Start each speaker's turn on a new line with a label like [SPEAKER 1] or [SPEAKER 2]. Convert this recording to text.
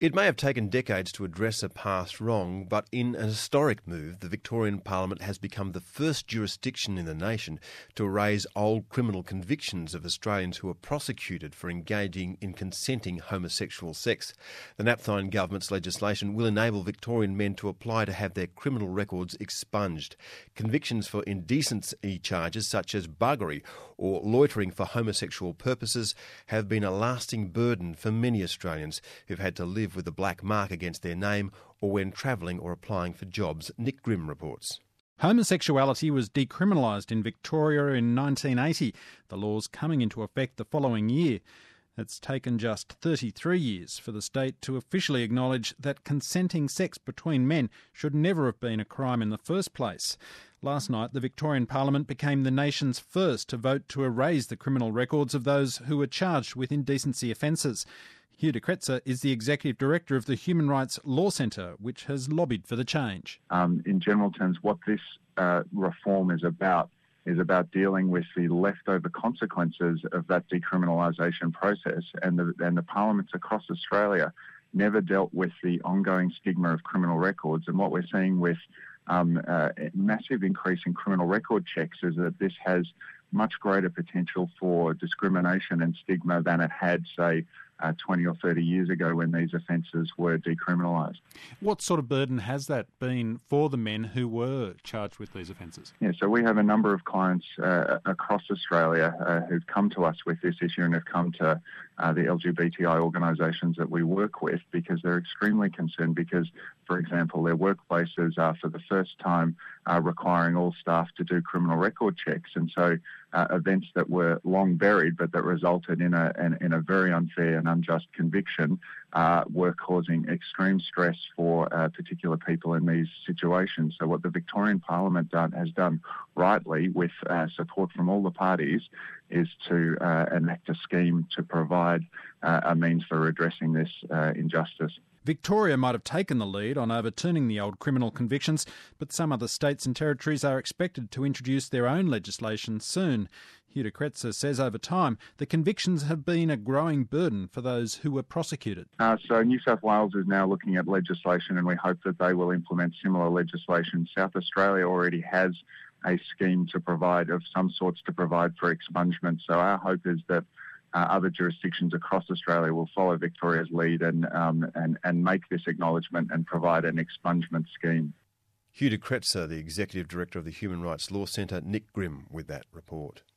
[SPEAKER 1] It may have taken decades to address a past wrong, but in an historic move, the Victorian Parliament has become the first jurisdiction in the nation to erase old criminal convictions of Australians who were prosecuted for engaging in consenting homosexual sex. The Napthine government's legislation will enable Victorian men to apply to have their criminal records expunged. Convictions for indecency charges such as buggery or loitering for homosexual purposes have been a lasting burden for many Australians who've had to live with a black mark against their name or when travelling or applying for jobs. Nick Grimm reports.
[SPEAKER 2] Homosexuality was decriminalised in Victoria in 1980, the laws coming into effect the following year. It's taken just 33 years for the state to officially acknowledge that consenting sex between men should never have been a crime in the first place. Last night, the Victorian Parliament became the nation's first to vote to erase the criminal records of those who were charged with indecency offences. Hugh de Kretser is the Executive Director of the Human Rights Law Centre, which has lobbied for the change.
[SPEAKER 3] In general terms, what this reform is about dealing with the leftover consequences of that decriminalisation process, and the parliaments across Australia never dealt with the ongoing stigma of criminal records. And what we're seeing with a massive increase in criminal record checks is that this has much greater potential for discrimination and stigma than it had, say, 20 or 30 years ago when these offences were decriminalised.
[SPEAKER 2] What sort of burden has that been for the men who were charged with these offences?
[SPEAKER 3] Yeah, so we have a number of clients across Australia who've come to us with this issue and have come to the LGBTI organisations that we work with because they're extremely concerned because, for example, their workplaces are for the first time requiring all staff to do criminal record checks. And so events that were long buried but that resulted in a very unfair and unjust conviction were causing extreme stress for particular people in these situations. So what the Victorian Parliament has done rightly with support from all the parties is to enact a scheme to provide a means for redressing this injustice.
[SPEAKER 2] Victoria might have taken the lead on overturning the old criminal convictions, but some other states and territories are expected to introduce their own legislation soon. Hugh de Kretser says over time the convictions have been a growing burden for those who were prosecuted.
[SPEAKER 3] So New South Wales is now looking at legislation and we hope that they will implement similar legislation. South Australia already has a scheme to provide of some sorts to provide for expungement. So our hope is that other jurisdictions across Australia will follow Victoria's lead and make this acknowledgement and provide an expungement scheme.
[SPEAKER 1] Hugh de Kretser, the Executive Director of the Human Rights Law Centre, Nick Grimm with that report.